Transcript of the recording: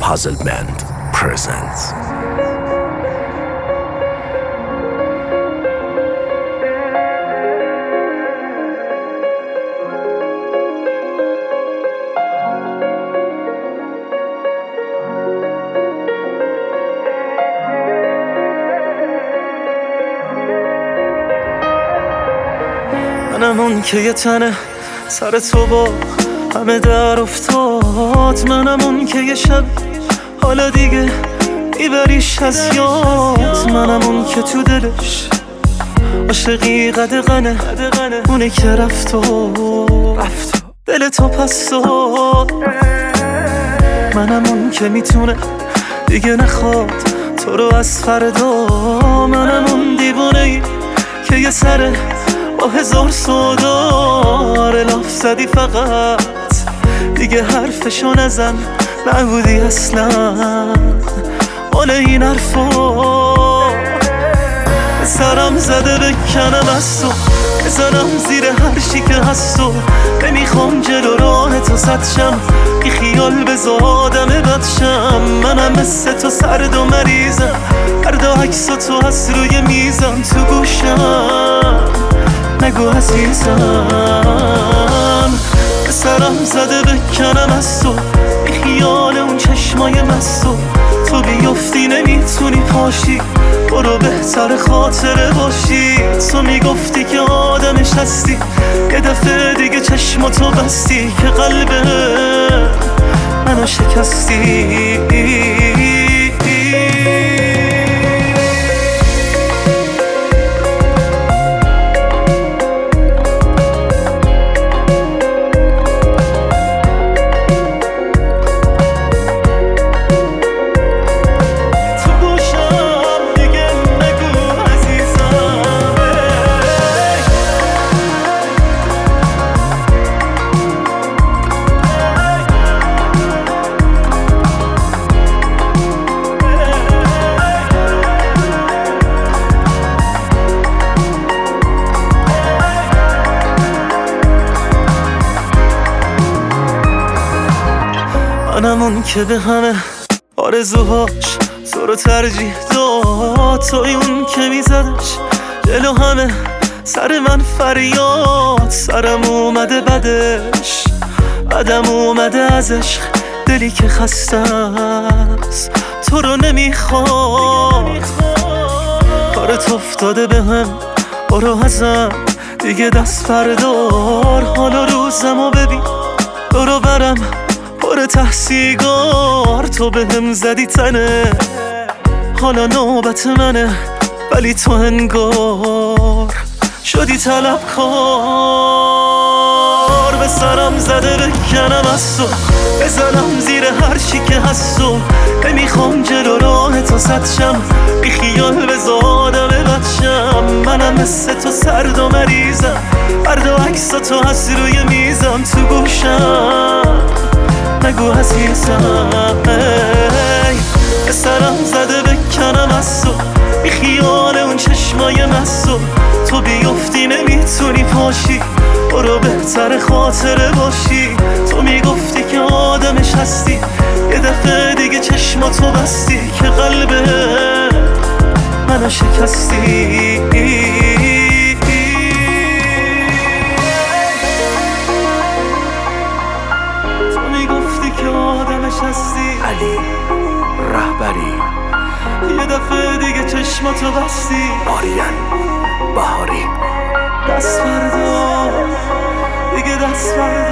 Puzzlement presents. منم اون که یه تنه سر تو با همه در افتاد. منم اون که یه شب حالا دیگه میبریش از یاد. منم اون که تو دلش عاشقی قدغنه، اونه که رفت و دل تو پس داد. منم اون که میتونه دیگه نخواد تو رو از فردا. منم اون دیوانه‌ای که یه سره با هزار سودا لاف زدی فقط دیگه حرفشو نزن، نبودی اصلا مال این حرفا. سرم زده بکنم از تو، بزنم زیر هر چی که هست و نمیخوام جلو راه تو سد شم، بی خیال بذار آدم بد شم. منم مثل تو سرد و مریضم، هر دو عکس تو هست روی میزم تو گوشم، نگو عزیزم. سرم زده بکنم از تو، بی خیال اون چشمای مستو تو بیفتی نمیتونی پاشی، برو بهتر خاطره باشی. تو میگفتی که آدمش هستی، یه دفعه دیگه چشماتو بستی که قلب منو شکستی. منم اون که به همه آرزوهاش تو رو ترجیح داد، توی اون که میزدش جلو همه سر من فریاد. سرم اومده بدش، بدم اومده از عشق، دلی که خسته است تو رو نمیخواد. کارت افتاده به هم، برو ازم دیگه دست بردار. حالا روزمو ببین برو برم پر تحصیلگار، تو به هم زدی تنه حالا نوبت منه، ولی تو انگار شدی طلبکار. به سرم زده بکنم از تو، بزنم زیر هر چی که هست و نمیخوام جلو راه تو سد شم، بی خیال بذار آدم بد شم. منم مثل تو سرد و مریضم، هر دو عکس تو هست روی میزم تو گوشم، نگو عزیزم. به سرم زده بکنم از تو، بی خیال اون چشمای مستو تو بیفتی نمیتونی پاشی، برو بهتر خاطره باشی. تو میگفتی که آدمش هستی، یه دفعه دیگه چشماتو بستی که قلب منو شکستی. علی رهبری یه دفعه دیگه چشماتو بستی. آریان بهاری دست بردار دیگه، دست بردار.